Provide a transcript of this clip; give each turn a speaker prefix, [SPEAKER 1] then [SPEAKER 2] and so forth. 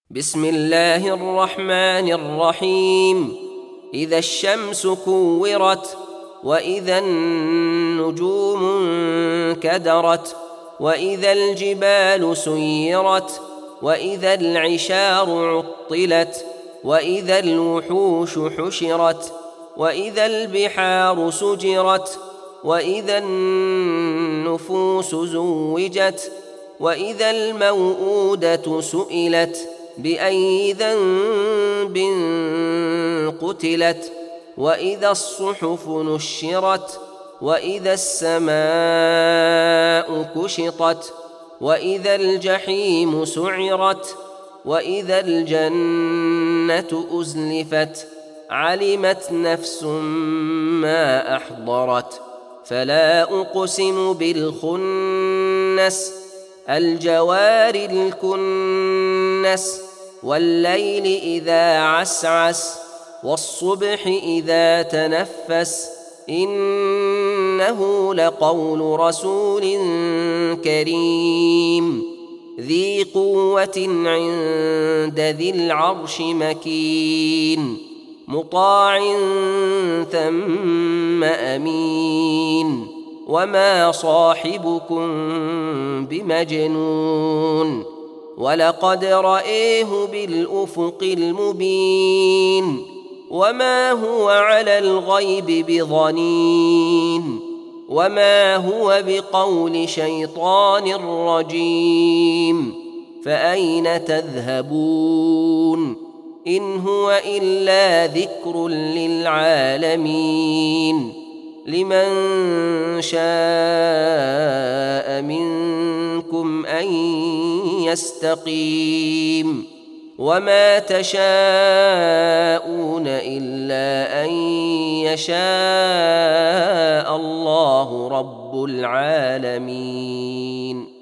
[SPEAKER 1] بسم الله الرحمن الرحيم. إذا الشمس كورت، وإذا النجوم انكدرت، وإذا الجبال سيرت، وإذا العشار عطلت، وإذا الوحوش حشرت، وإذا البحار سجرت، وإذا النفوس زوجت، وإذا الموءودة سئلت بأي ذنب قتلت، وإذا الصحف نشرت، وإذا السماء كشطت، وإذا الجحيم سعرت، وإذا الجنة أزلفت، علمت نفس ما أحضرت. فلا أقسم بالخنس، الجوار الكنس، والليل إذا عسعس، والصبح إذا تنفس، إنه لقول رسول كريم ذي قوة عند ذي العرش مكين، مطاع ثم أمين، وما صاحبكم بمجنون، ولقد رآه بالأفق المبين، وما هو على الغيب بضنين، وما هو بقول شيطان رجيم. فأين تذهبون؟ إن هو إلا ذكر للعالمين، لمن شاء منكم أن يستقيم، وما تشاءون إلا أن يشاء الله رب العالمين.